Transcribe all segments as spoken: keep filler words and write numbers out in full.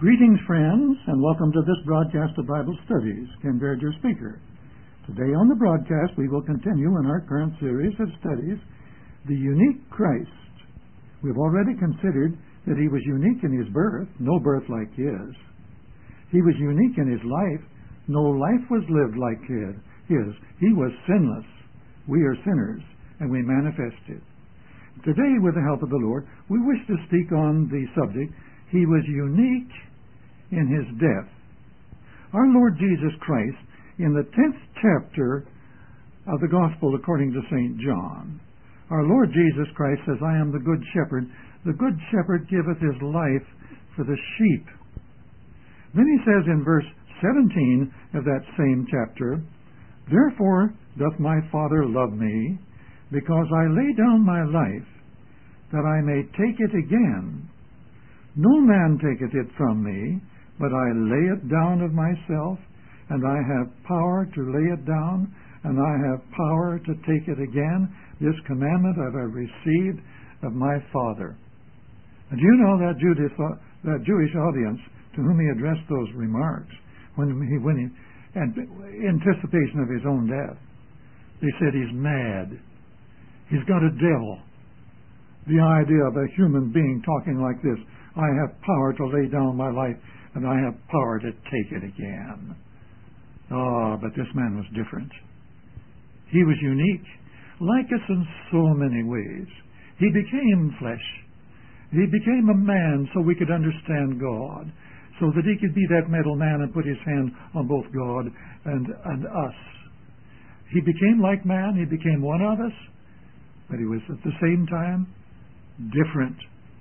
Greetings, friends, and welcome to this broadcast of Bible Studies. Ken Baird, your speaker. Today on the broadcast, we will continue in our current series of studies, The Unique Christ. We've already considered that he was unique in his birth, no birth like his. He was unique in his life, no life was lived like his. He was sinless. We are sinners, and we manifest it. Today, with the help of the Lord, we wish to speak on the subject, he was unique in his death. Our Lord Jesus Christ, in the tenth chapter of the Gospel according to Saint John, our Lord Jesus Christ says, I am the good shepherd. The good shepherd giveth his life for the sheep. Then he says in verse seventeen of that same chapter, Therefore doth my Father love me, because I lay down my life, that I may take it again. No man taketh it from me, but I lay it down of myself, and I have power to lay it down, and I have power to take it again. This commandment have I received of my Father. And you know that Judas, that Jewish audience to whom he addressed those remarks, when he, when he, in anticipation of his own death, they said he's mad. He's got a devil. The idea of a human being talking like this, I have power to lay down my life, and I have power to take it again. Oh, but this man was different. He was unique, like us in so many ways. He became flesh. He became a man so we could understand God, so that he could be that middleman and put his hand on both God and, and us. He became like man. He became one of us, but he was at the same time different.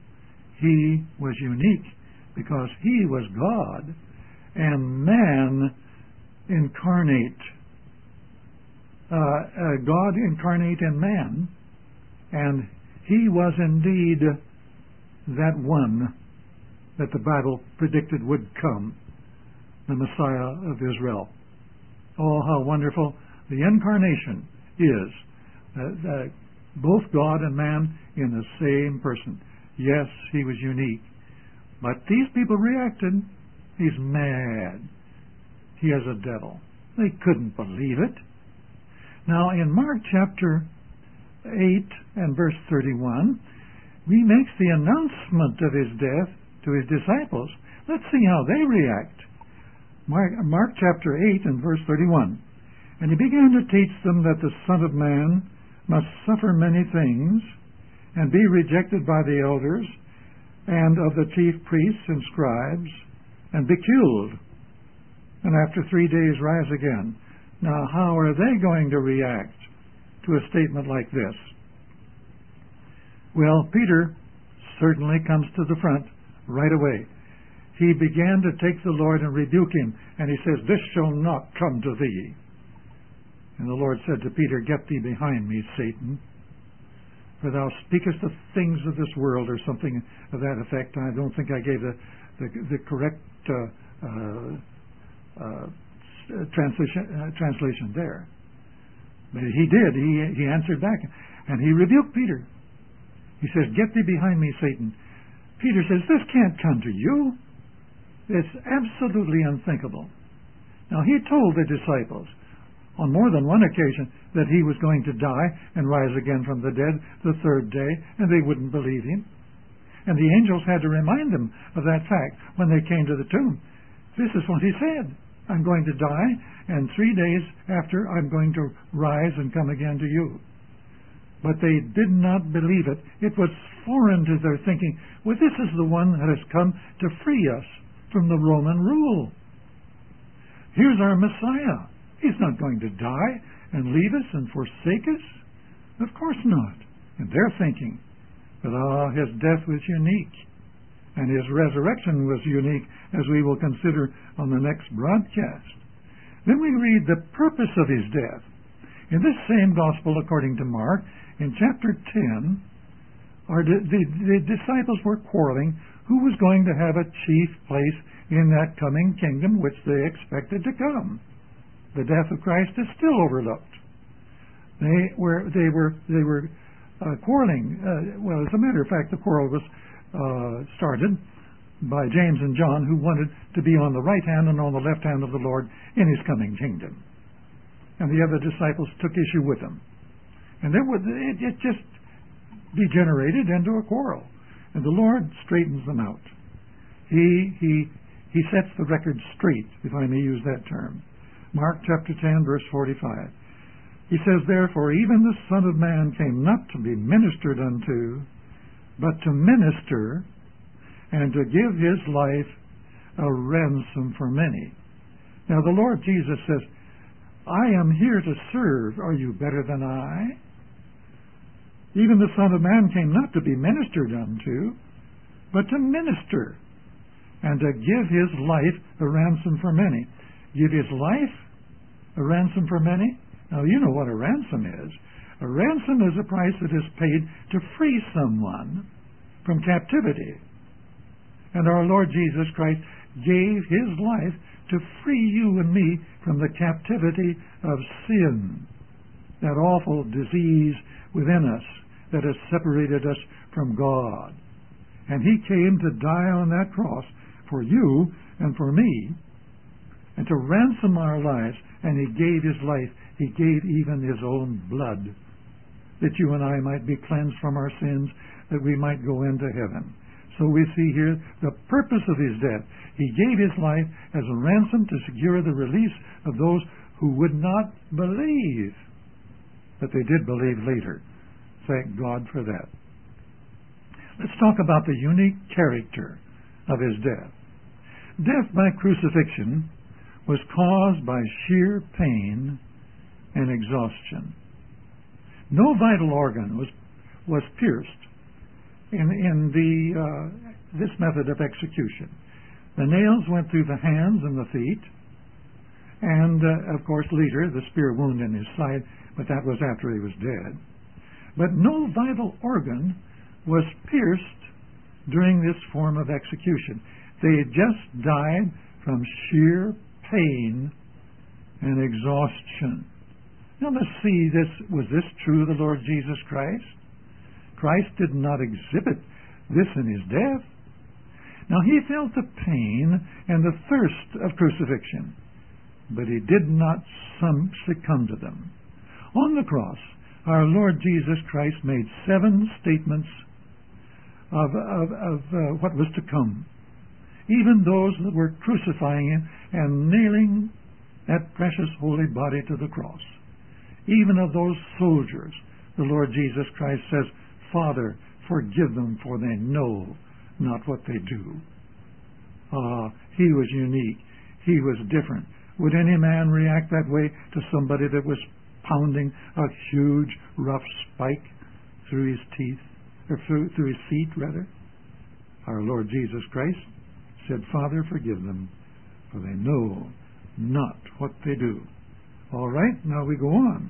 He was unique because he was God and man incarnate. Uh, uh, God incarnate in man, and he was indeed that one that the Bible predicted would come, the Messiah of Israel. Oh, how wonderful the incarnation is. Uh, uh, both God and man in the same person. Yes, he was unique. But these people reacted. He's mad. He has a devil. They couldn't believe it. Now, in Mark chapter eight and verse thirty-one, he makes the announcement of his death to his disciples. Let's see how they react. Mark, Mark chapter eight and verse thirty-one. And he began to teach them that the Son of Man must suffer many things, and be rejected by the elders, and of the chief priests and scribes, and be killed, and after three days rise again. Now, how are they going to react to a statement like this? Well, Peter certainly comes to the front right away. He began to take the Lord and rebuke him, and he says, This shall not come to thee. And the Lord said to Peter, Get thee behind me, Satan, for thou speakest of things of this world, or something of that effect. I don't think I gave the, the, the correct uh, uh, uh, translation, uh, translation there. But he did. He, he answered back, and he rebuked Peter. He says, Get thee behind me, Satan. Peter says, This can't come to you. It's absolutely unthinkable. Now, he told the disciples on more than one occasion that he was going to die and rise again from the dead the third day, and they wouldn't believe him. And the angels had to remind them of that fact when they came to the tomb. This is what he said. I'm going to die, and three days after I'm going to rise and come again to you. But they did not believe it. It was foreign to their thinking. Well, this is the one that has come to free us from the Roman rule. Here's our Messiah. He's not going to die and leave us and forsake us. Of course not. And they're thinking. But ah, his death was unique. And his resurrection was unique, as we will consider on the next broadcast. Then we read the purpose of his death. In this same gospel, according to Mark, in chapter ten, our di- the, the disciples were quarreling who was going to have a chief place in that coming kingdom which they expected to come. The death of Christ is still overlooked. They were they were they were uh, quarreling. Uh, well, as a matter of fact, the quarrel was uh, started by James and John, who wanted to be on the right hand and on the left hand of the Lord in his coming kingdom. And the other disciples took issue with him. And there was, it, it just degenerated into a quarrel. And the Lord straightens them out. He, he, he sets the record straight, if I may use that term. Mark chapter ten, verse forty-five. He says, "Therefore even the Son of Man came not to be ministered unto, but to minister, and to give his life a ransom for many." Now the Lord Jesus says, "I am here to serve. Are you better than I? Even the Son of Man came not to be ministered unto, but to minister, and to give his life a ransom for many." Give his life a ransom for many? Now you know what a ransom is. A ransom is a price that is paid to free someone from captivity. And our Lord Jesus Christ gave his life to free you and me from the captivity of sin, that awful disease within us that has separated us from God. And he came to die on that cross for you and for me, and to ransom our lives, and he gave his life. He gave even his own blood, that you and I might be cleansed from our sins, that we might go into heaven. So we see here the purpose of his death. He gave his life as a ransom to secure the release of those who would not believe, but they did believe later. Thank God for that. Let's talk about the unique character of his death. Death by crucifixion was caused by sheer pain and exhaustion. No vital organ was was pierced in in the uh, this method of execution. The nails went through the hands and the feet, and uh, of course later the spear wound in his side, but that was after he was dead. But no vital organ was pierced during this form of execution. They just died from sheer pain and exhaustion. Now let's see, this was this true of the Lord Jesus Christ? Christ did not exhibit this in his death. Now he felt the pain and the thirst of crucifixion, but he did not succumb to them. On the cross, our Lord Jesus Christ made seven statements of, of, of uh, what was to come. Even those that were crucifying him and nailing that precious holy body to the cross. Even of those soldiers, the Lord Jesus Christ says, "Father, forgive them, for they know not what they do." Ah, he was unique. He was different. Would any man react that way to somebody that was pounding a huge, rough spike through his teeth, or through, through his feet, rather? Our Lord Jesus Christ said, "Father, forgive them, for they know not what they do." All right, now we go on.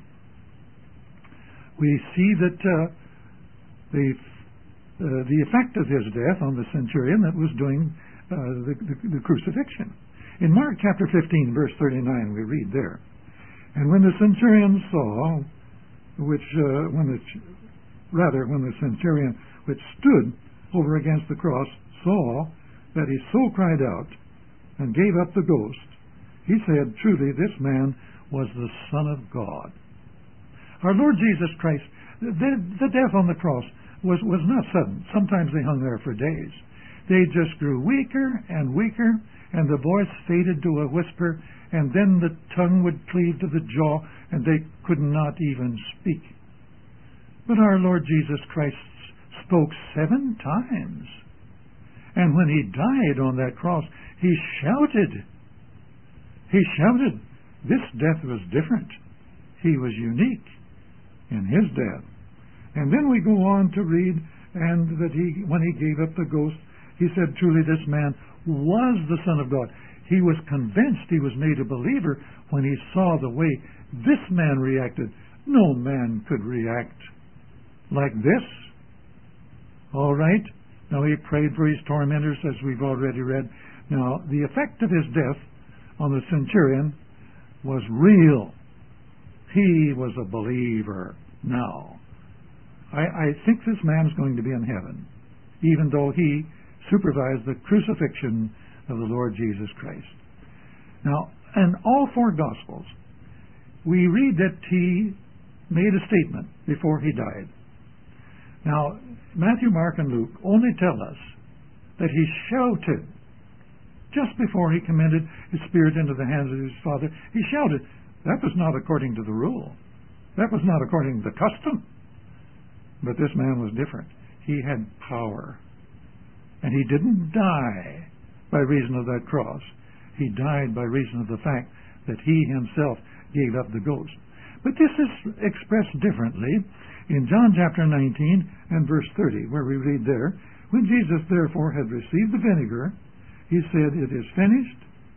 We see that uh, the uh, the effect of his death on the centurion that was doing uh, the, the, the crucifixion. In Mark chapter fifteen, verse thirty-nine, we read there, "And when the centurion saw, which uh, when the rather when the centurion which stood over against the cross saw that he so cried out and gave up the ghost, he said, Truly this man was the Son of God." Our Lord Jesus Christ, the, the death on the cross was, was not sudden. Sometimes they hung there for days. They just grew weaker and weaker, and the voice faded to a whisper, and then the tongue would cleave to the jaw, and they could not even speak. But our Lord Jesus Christ spoke seven times. And when he died on that cross, he shouted. He shouted. This death was different. He was unique in his death. And then we go on to read, and that he, when he gave up the ghost, he said, Truly this man was the Son of God. He was convinced, he was made a believer when he saw the way this man reacted. No man could react like this. All right? Now, he prayed for his tormentors, as we've already read. Now, the effect of his death on the centurion was real. He was a believer now. I, I think this man's going to be in heaven, even though he supervised the crucifixion of the Lord Jesus Christ. Now, in all four Gospels, we read that he made a statement before he died. Now, Matthew, Mark, and Luke only tell us that he shouted just before he commended his spirit into the hands of his Father. He shouted. That was not according to the rule. That was not according to the custom. But this man was different. He had power. And he didn't die by reason of that cross. He died by reason of the fact that he himself gave up the ghost. But this is expressed differently in John chapter nineteen and verse thirty, where we read there, when Jesus therefore had received the vinegar, he said, "It is finished."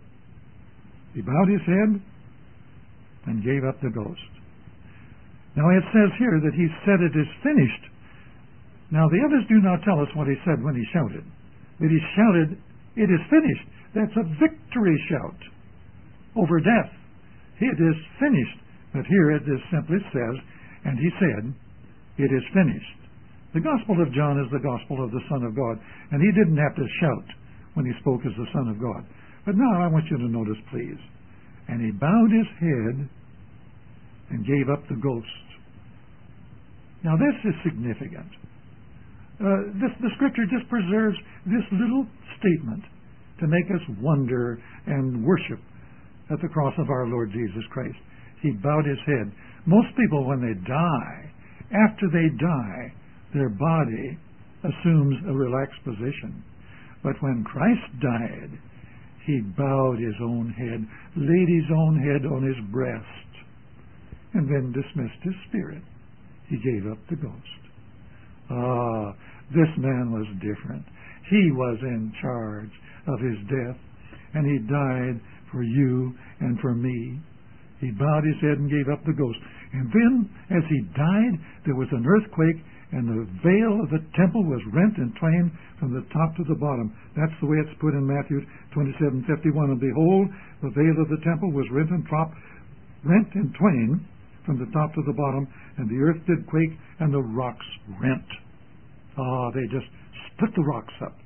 He bowed his head and gave up the ghost. Now it says here that he said, "It is finished." Now the others do not tell us what he said when he shouted. But he shouted, "It is finished." That's a victory shout over death. It is finished. But here it just simply says, and he said, "It is finished." The Gospel of John is the Gospel of the Son of God, and he didn't have to shout when he spoke as the Son of God. But now I want you to notice, please. And he bowed his head and gave up the ghost. Now this is significant. Uh, this, the Scripture just preserves this little statement to make us wonder and worship at the cross of our Lord Jesus Christ. He bowed his head. Most people, when they die, after they die, their body assumes a relaxed position. But when Christ died, he bowed his own head, laid his own head on his breast, and then dismissed his spirit. He gave up the ghost. Ah, this man was different. He was in charge of his death, and he died for you and for me. He bowed his head and gave up the ghost. And then, as he died, there was an earthquake, and the veil of the temple was rent in twain from the top to the bottom. That's the way it's put in Matthew twenty-seven fifty-one. And behold, the veil of the temple was rent and top, rent in twain from the top to the bottom, and the earth did quake, and the rocks rent. Ah, they just split the rocks up.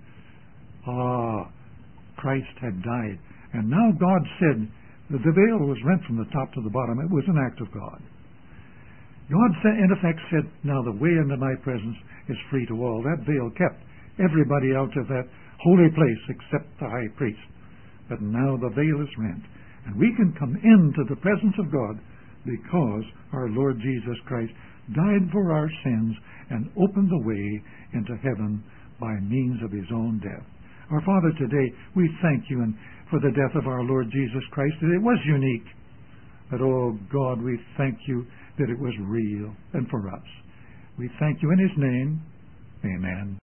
Ah, Christ had died. And now God said that the veil was rent from the top to the bottom. It was an act of God. God, said, in effect, said, now the way into my presence is free to all. That veil kept everybody out of that holy place except the high priest. But now the veil is rent, and we can come into the presence of God because our Lord Jesus Christ died for our sins and opened the way into heaven by means of his own death. Our Father, today we thank you and for the death of our Lord Jesus Christ. It was unique. But, oh God, we thank you that it was real and for us. We thank you in his name. Amen.